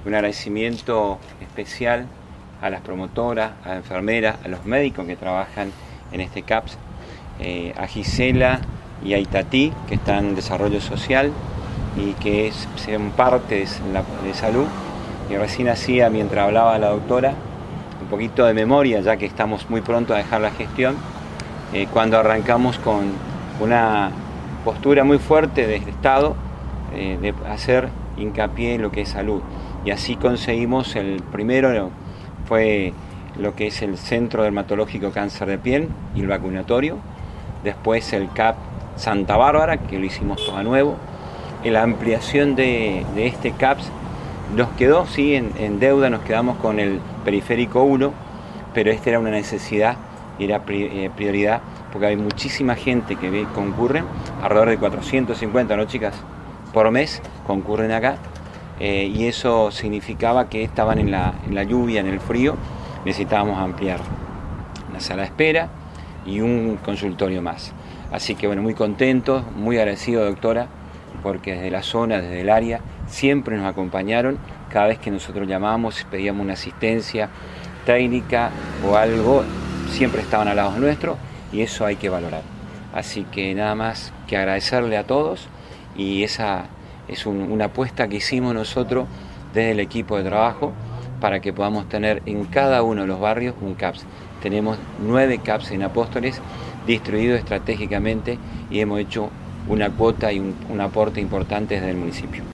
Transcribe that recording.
Un agradecimiento especial a las promotoras, a las enfermeras, a los médicos que trabajan en este CAPS, a Gisela y a Itatí, que están en desarrollo social y que son parte de salud. Y recién hacía, mientras hablaba la doctora, un poquito de memoria, ya que estamos muy pronto a dejar la gestión, cuando arrancamos con una postura muy fuerte del Estado de hacer hincapié en lo que es salud. Y así conseguimos el primero, fue lo que es el Centro Dermatológico Cáncer de Piel y el vacunatorio. Después el CAP Santa Bárbara, que lo hicimos todo a nuevo. La ampliación de este CAPS nos quedó, sí, en deuda, nos quedamos con el Periférico 1, pero esta era una necesidad y era prioridad, porque hay muchísima gente que concurre, alrededor de 450, ¿no, chicas?, por mes concurren acá, y eso significaba que estaban en la lluvia, en el frío, necesitábamos ampliar una sala de espera y un consultorio más. Así que bueno, muy contento, muy agradecido, doctora, porque desde la zona, desde el área, siempre nos acompañaron. Cada vez que nosotros llamábamos, pedíamos una asistencia técnica o algo, siempre estaban al lado nuestro, y eso hay que valorar. Así que nada más que agradecerle a todos, y esa es una apuesta que hicimos nosotros desde el equipo de trabajo para que podamos tener en cada uno de los barrios un CAPS. Tenemos 9 CAPS en Apóstoles distribuidos estratégicamente y hemos hecho una cuota y un aporte importante desde el municipio.